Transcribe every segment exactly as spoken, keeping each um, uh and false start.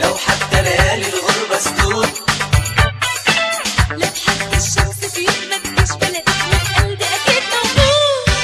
لو حتى ليالي الغربة سدود. لو حتى الشمس في يوم ما تجيش بلاقيك وقلبي أكيد موجود.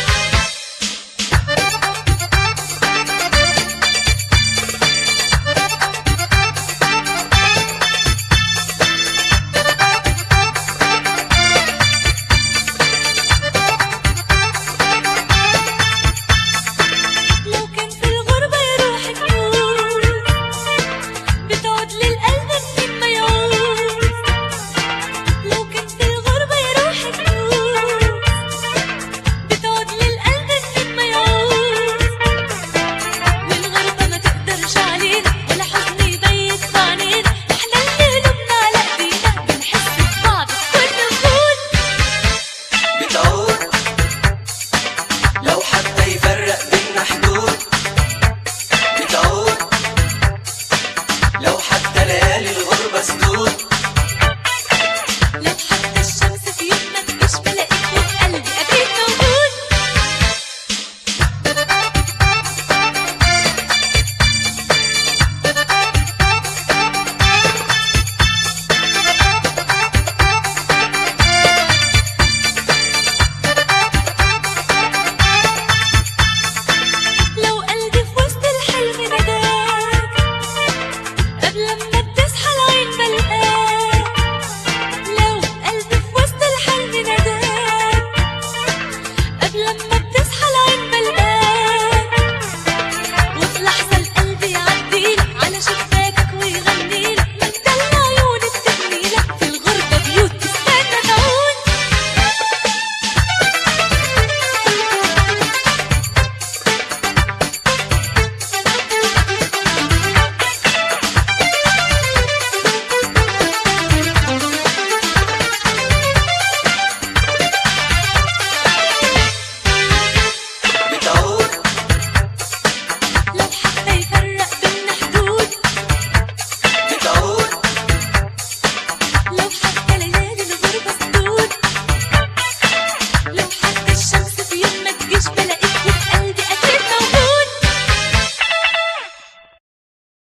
لو كان في الغربة يا روحي فلوس بتعود للقلب منين ما يعوز. لو كان في الغربة يا روحي فلوس بتعود للقلب منين ما يعوز. والغربة ما تقدرش علينا ولا حزن يبيت في عينينا، احنا اللي قلوبنا على ايدينا بنحس ببعض بكل وجود. بتعود لو حتى يفرق بينا حدود. بتعود لو حتى ليالي الغربة سدود.